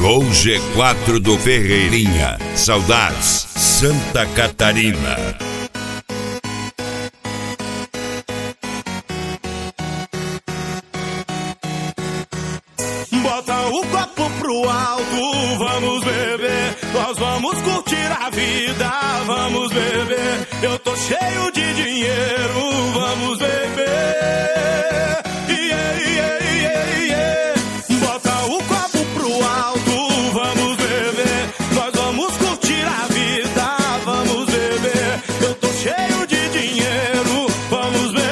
Chegou o G4 do Ferreirinha. Saudades, Santa Catarina. Bota o copo pro alto, vamos beber. Nós vamos curtir a vida, vamos beber. Eu tô cheio de dinheiro, vamos beber. Yeah, yeah, yeah, yeah. Bota o copo pro alto, vamos beber. Nós vamos curtir a vida, vamos beber. Eu tô cheio de dinheiro, vamos beber.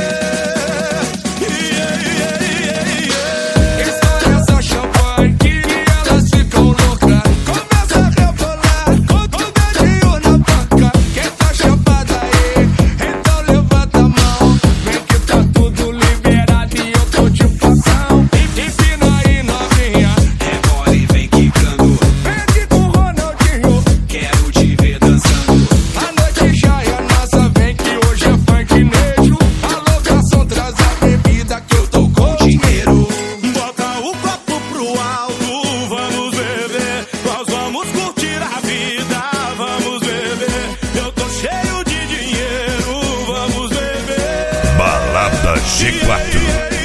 G4.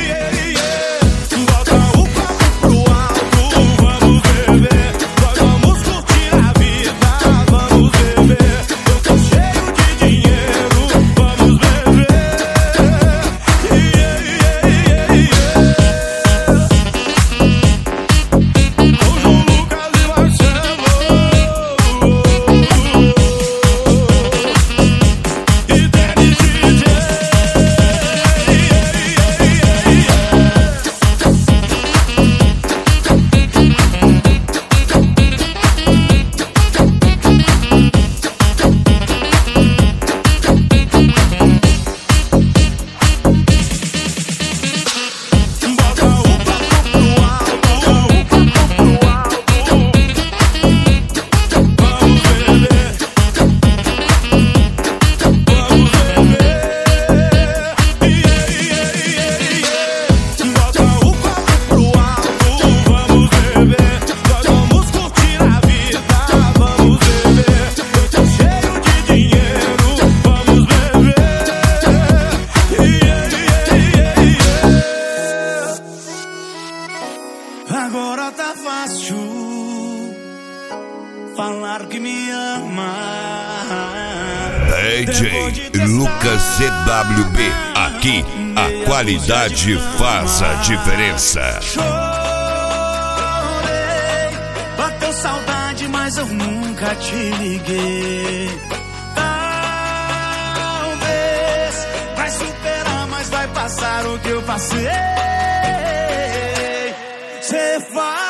Agora tá fácil falar que me ama. DJ Lucas CWB. Aqui a qualidade faz a diferença. Chorei, bateu saudade, mas eu nunca te liguei. Talvez vai superar, mas vai passar o que eu passei. Cê faz